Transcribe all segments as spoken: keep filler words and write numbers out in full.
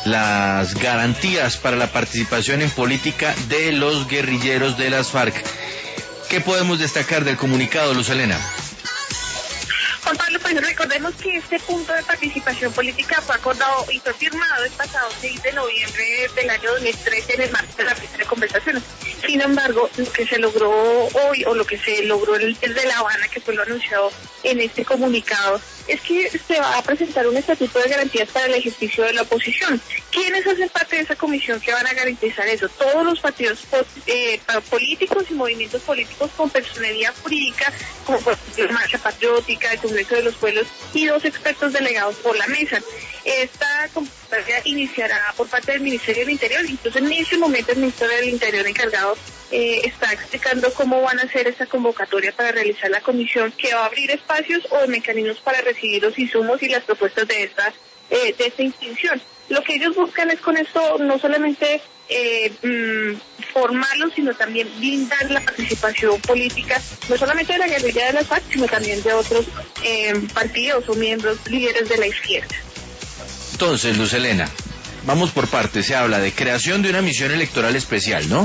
las garantías para la participación en política de los guerrilleros de las FARC. ¿Qué podemos destacar del comunicado, Luz Helena? Juan Pablo, pues recordemos que este punto de participación política fue acordado y fue firmado el pasado seis de noviembre del año dos mil trece en el marco de la mesa de conversaciones. Sin embargo, lo que se logró hoy, o lo que se logró el, el de La Habana, que fue lo anunciado en este comunicado, es que se va a presentar un estatuto de garantías para el ejercicio de la oposición. ¿Quiénes hacen parte de esa comisión que van a garantizar eso? Todos los partidos eh, políticos y movimientos políticos con personería jurídica, como por ejemplo la Marcha Patriótica, el Congreso de los Pueblos y dos expertos delegados por la mesa. Esta convocatoria iniciará por parte del Ministerio del Interior, incluso en ese momento el Ministerio del Interior encargado eh, está explicando cómo van a hacer esa convocatoria para realizar la comisión, que va a abrir espacios o mecanismos para recibir los insumos y las propuestas de esta, eh, de esta institución. Lo que ellos buscan es con esto no solamente eh, mmm, formarlos, sino también blindar la participación política, no solamente de la guerrilla de las FARC, sino también de otros eh, partidos o miembros líderes de la izquierda. Entonces, Luz Helena, vamos por partes. Se habla de creación de una misión electoral especial, ¿no?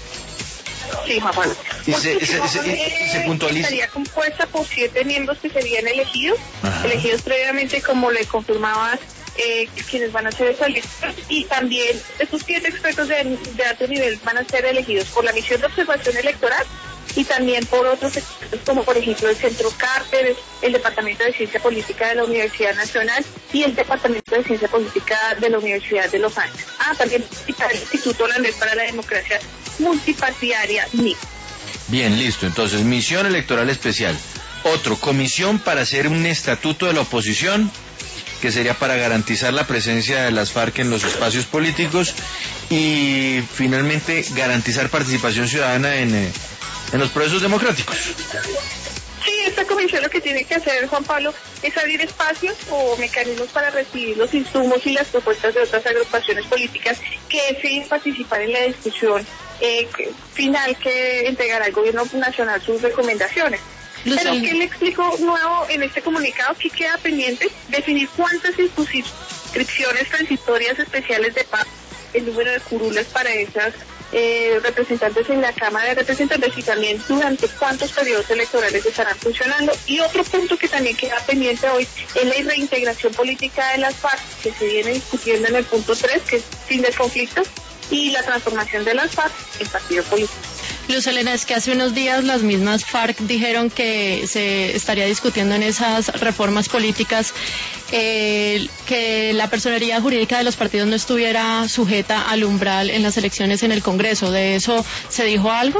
Sí, Juan Pablo. Y se, se, se, se, se puntualiza. Estaría compuesta por siete miembros que serían elegidos, Ajá. elegidos previamente, como le confirmaba, eh, quienes van a ser electos, y también estos siete expertos de, de alto nivel van a ser elegidos por la misión de observación electoral y también por otros expertos, como por ejemplo el Centro Carter, el Departamento de Ciencia Política de la Universidad Nacional y el Departamento de Ciencia Política de la Universidad de Los Ángeles. Ah, también el Instituto Holandés para la Democracia Multipartidaria, N I C. Bien, listo. Entonces, misión electoral especial. Otro, comisión para hacer un estatuto de la oposición, que sería para garantizar la presencia de las FARC en los espacios políticos, y finalmente garantizar participación ciudadana en, eh, en los procesos democráticos. Sí, esta comisión lo que tiene que hacer, Juan Pablo, es abrir espacios o mecanismos para recibir los insumos y las propuestas de otras agrupaciones políticas que deseen participar en la discusión eh, final que entregará el gobierno nacional sus recomendaciones. Pero ¿qué le explico nuevo en este comunicado? Que queda pendiente definir cuántas inscripciones transitorias especiales de paz, el número de curules para esas eh, representantes en la Cámara de Representantes y también durante cuántos periodos electorales estarán funcionando. Y otro punto que también queda pendiente hoy es la reintegración política de las FARC, que se viene discutiendo en el punto tres, que es fin del conflicto, y la transformación de las FARC en partido político. Luz Helena, es que hace unos días las mismas FARC dijeron que se estaría discutiendo en esas reformas políticas eh, que la personería jurídica de los partidos no estuviera sujeta al umbral en las elecciones en el Congreso. ¿De eso se dijo algo?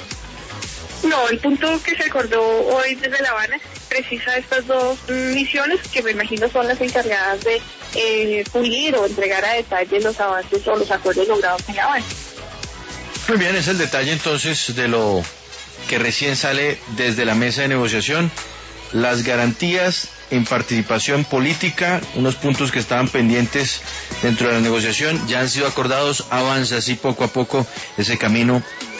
No, el punto que se acordó hoy desde La Habana precisa estas dos misiones, que me imagino son las encargadas de eh, pulir o entregar a detalle los avances o los acuerdos logrados en La Habana. Muy bien, es el detalle entonces de lo que recién sale desde la mesa de negociación, las garantías en participación política, unos puntos que estaban pendientes dentro de la negociación, ya han sido acordados, avanza así poco a poco ese camino